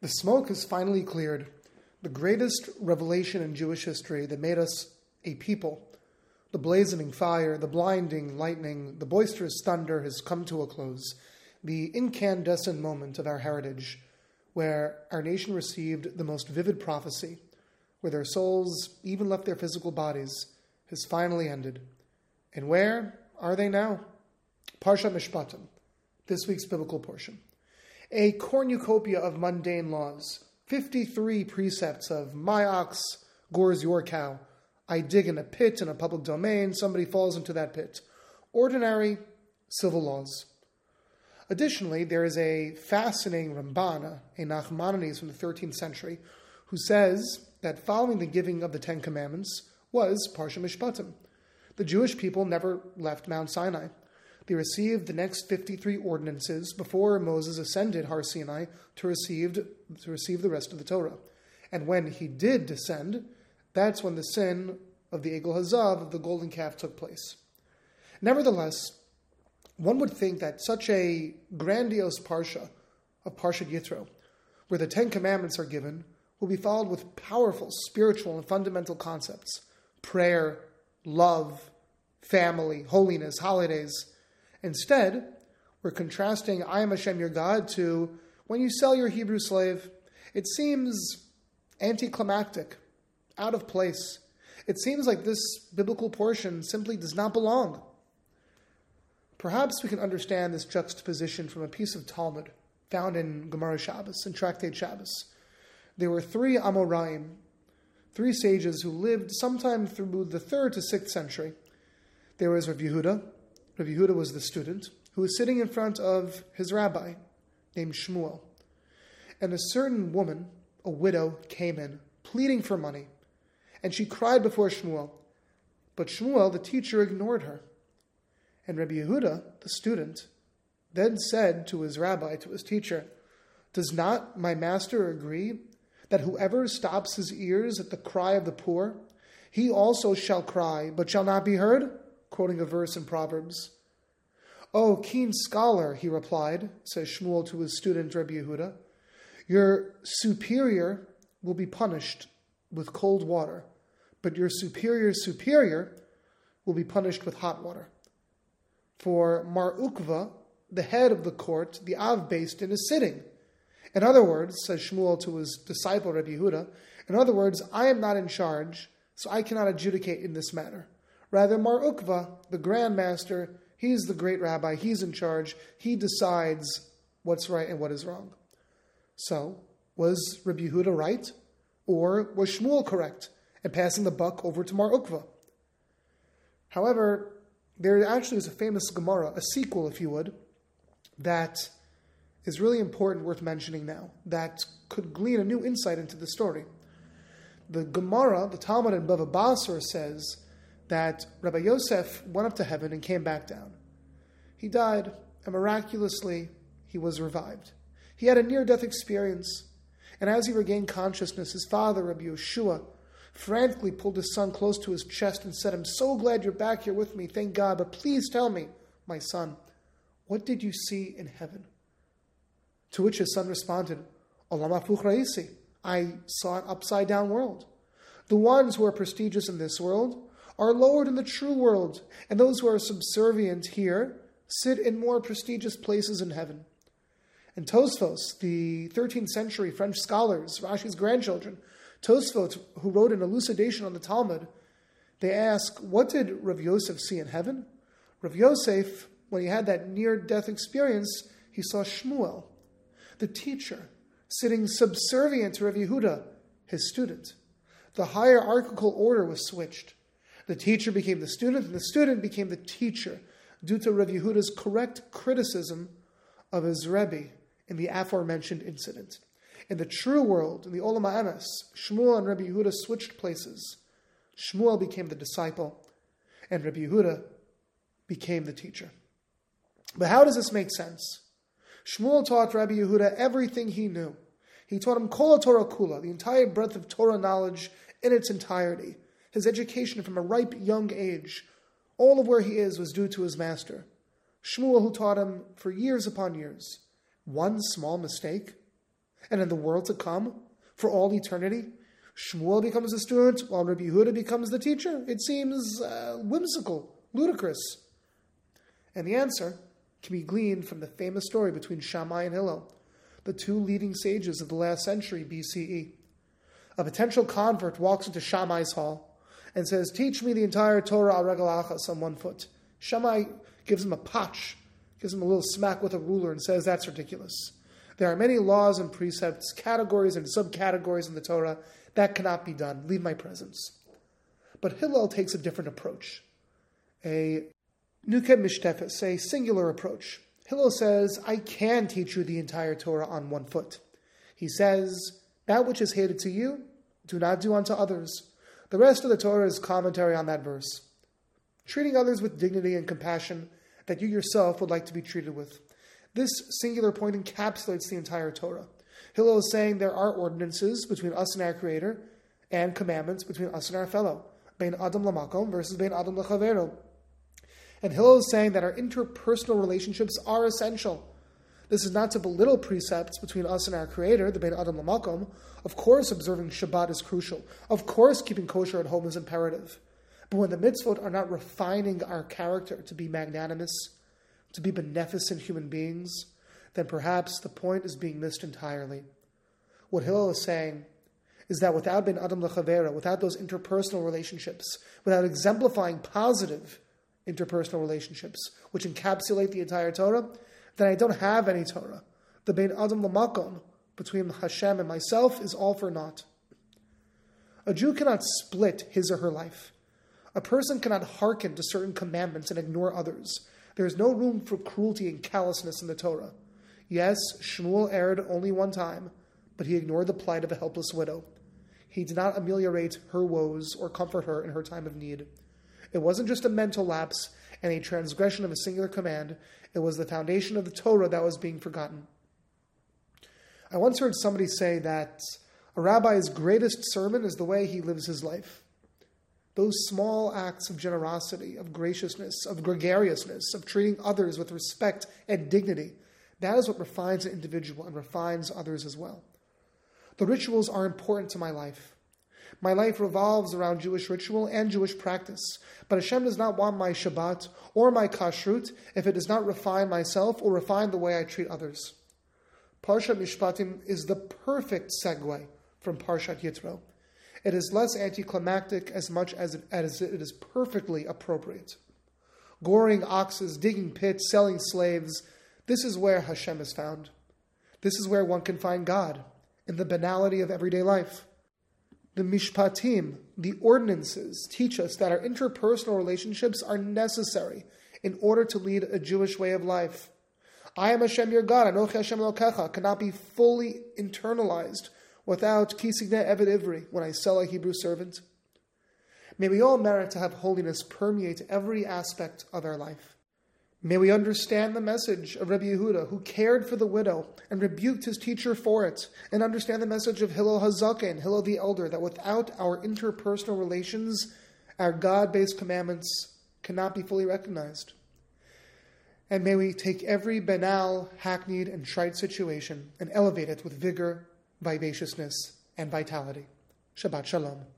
The smoke has finally cleared. The greatest revelation in Jewish history that made us a people, the blazoning fire, the blinding lightning, the boisterous thunder has come to a close. The incandescent moment of our heritage, where our nation received the most vivid prophecy, where their souls even left their physical bodies, has finally ended. And where are they now? Parshat Mishpatim, this week's biblical portion. A cornucopia of mundane laws, 53 precepts of my ox gores your cow, I dig in a pit in a public domain, somebody falls into that pit. Ordinary civil laws. Additionally, there is a fascinating Ramban, a Nachmanides from the 13th century, who says that following the giving of the Ten Commandments was Parshat Mishpatim. The Jewish people never left Mount Sinai. They received the next 53 ordinances before Moses ascended Har Sinai to receive the rest of the Torah. And when he did descend, that's when the sin of the Egel Hazav, of the golden calf, took place. Nevertheless, one would think that such a grandiose parsha of Parshat Yitro, where the Ten Commandments are given, will be followed with powerful spiritual and fundamental concepts: prayer, love, family, holiness, holidays. Instead, we're contrasting I am Hashem your God to when you sell your Hebrew slave. It seems anticlimactic, out of place. It seems like this biblical portion simply does not belong. Perhaps we can understand this juxtaposition from a piece of Talmud found in Gemara Shabbos, in Tractate Shabbos. There were 3 Amoraim, 3 sages who lived sometime through the 3rd to 6th century. There was Rav Yehuda. Rav Yehuda was the student who was sitting in front of his rabbi named Shmuel. And a certain woman, a widow, came in, pleading for money. And she cried before Shmuel. But Shmuel, the teacher, ignored her. And Rabbi Yehuda, the student, then said to his rabbi, to his teacher, "Does not my master agree that whoever stops his ears at the cry of the poor, he also shall cry, but shall not be heard?" Quoting a verse in Proverbs. "Oh, keen scholar," he replied, says Shmuel to his student Rabbi Yehuda, "your superior will be punished with cold water, but your superior's superior will be punished with hot water. For Mar Ukva, the head of the court, the Av Beis Din, is sitting. In other words," says Shmuel to his disciple Rabbi Yehuda, "in other words, I am not in charge, so I cannot adjudicate in this matter. Rather, Mar Ukva, the Grand Master, he's the great rabbi, he's in charge, he decides what's right and what is wrong." So, was Rabbi Yehuda right? Or was Shmuel correct and passing the buck over to Mar Ukva? However, there actually is a famous Gemara, a sequel, if you would, that is really important, worth mentioning now, that could glean a new insight into the story. The Gemara, the Talmud in Bava Basra, says that Rabbi Yosef went up to heaven and came back down. He died, and miraculously, he was revived. He had a near-death experience, and as he regained consciousness, his father, Rabbi Yeshua, frantically pulled his son close to his chest and said, "I'm so glad you're back here with me, thank God, but please tell me, my son, what did you see in heaven?" To which his son responded, "Olam hapuch ra'isi, I saw an upside-down world. The ones who are prestigious in this world are lowered in the true world, and those who are subservient here sit in more prestigious places in heaven." And Tosfos, the 13th century French scholars, Rashi's grandchildren, Tosfos, who wrote an elucidation on the Talmud, they ask, what did Rav Yosef see in heaven? Rav Yosef, when he had that near-death experience, he saw Shmuel, the teacher, sitting subservient to Rav Yehuda, his student. The hierarchical order was switched. The teacher became the student, and the student became the teacher, due to Rav Yehuda's correct criticism of his Rebbe in the aforementioned incident. In the true world, in the Olam HaEmes, Shmuel and Rabbi Yehuda switched places. Shmuel became the disciple, and Rabbi Yehuda became the teacher. But how does this make sense? Shmuel taught Rabbi Yehuda everything he knew. He taught him Kol Torah Kula, the entire breadth of Torah knowledge in its entirety. His education from a ripe young age, all of where he is, was due to his master, Shmuel, who taught him for years upon years. One small mistake, And in the world to come, for all eternity, Shmuel becomes the student while Rabbi Yehuda becomes the teacher? It seems whimsical, ludicrous. And the answer can be gleaned from the famous story between Shammai and Hillel, the two leading sages of the last century BCE. A potential convert walks into Shammai's hall and says, "Teach me the entire Torah al regel achas on 1 foot." Shammai gives him a patch, gives him a little smack with a ruler and says, "That's ridiculous. There are many laws and precepts, categories and subcategories in the Torah. That cannot be done. Leave my presence." But Hillel takes a different approach, a nuked mishtefes, a singular approach. Hillel says, "I can teach you the entire Torah on 1 foot." He says, "That which is hated to you, do not do unto others." The rest of the Torah is commentary on that verse. Treating others with dignity and compassion that you yourself would like to be treated with. This singular point encapsulates the entire Torah. Hillel is saying there are ordinances between us and our Creator and commandments between us and our fellow. Bein Adam lamakom versus Bein Adam lechavero. And Hillel is saying that our interpersonal relationships are essential. This is not to belittle precepts between us and our Creator, the Bein Adam lamakom. Of course, observing Shabbat is crucial. Of course, keeping kosher at home is imperative. But when the mitzvot are not refining our character to be magnanimous, to be beneficent human beings, then perhaps the point is being missed entirely. What Hillel is saying is that without Bein Adam lechavero, without those interpersonal relationships, without exemplifying positive interpersonal relationships, which encapsulate the entire Torah, then I don't have any Torah. The Bein Adam lamakom between Hashem and myself is all for naught. A Jew cannot split his or her life. A person cannot hearken to certain commandments and ignore others. There is no room for cruelty and callousness in the Torah. Yes, Shmuel erred only one time, but he ignored the plight of a helpless widow. He did not ameliorate her woes or comfort her in her time of need. It wasn't just a mental lapse and a transgression of a singular command. It was the foundation of the Torah that was being forgotten. I once heard somebody say that a rabbi's greatest sermon is the way he lives his life. Those small acts of generosity, of graciousness, of gregariousness, of treating others with respect and dignity, that is what refines an individual and refines others as well. The rituals are important to my life. My life revolves around Jewish ritual and Jewish practice, but Hashem does not want my Shabbat or my kashrut if it does not refine myself or refine the way I treat others. Parshat Mishpatim is the perfect segue from Parshat Yitro. It is less anticlimactic as much as it is perfectly appropriate. Goring oxes, digging pits, selling slaves, this is where Hashem is found. This is where one can find God, in the banality of everyday life. The Mishpatim, the ordinances, teach us that our interpersonal relationships are necessary in order to lead a Jewish way of life. I am Hashem your God, Anochi Hashem Elokecha, cannot be fully internalized without Kisignet Eved Ivri, when I sell a Hebrew servant. May we all merit to have holiness permeate every aspect of our life. May we understand the message of Rabbi Yehuda, who cared for the widow and rebuked his teacher for it, and understand the message of Hillel HaZaken, Hillel the Elder, that without our interpersonal relations, our God-based commandments cannot be fully recognized. And may we take every banal, hackneyed, and trite situation and elevate it with vigor, vivaciousness, and vitality. Shabbat Shalom.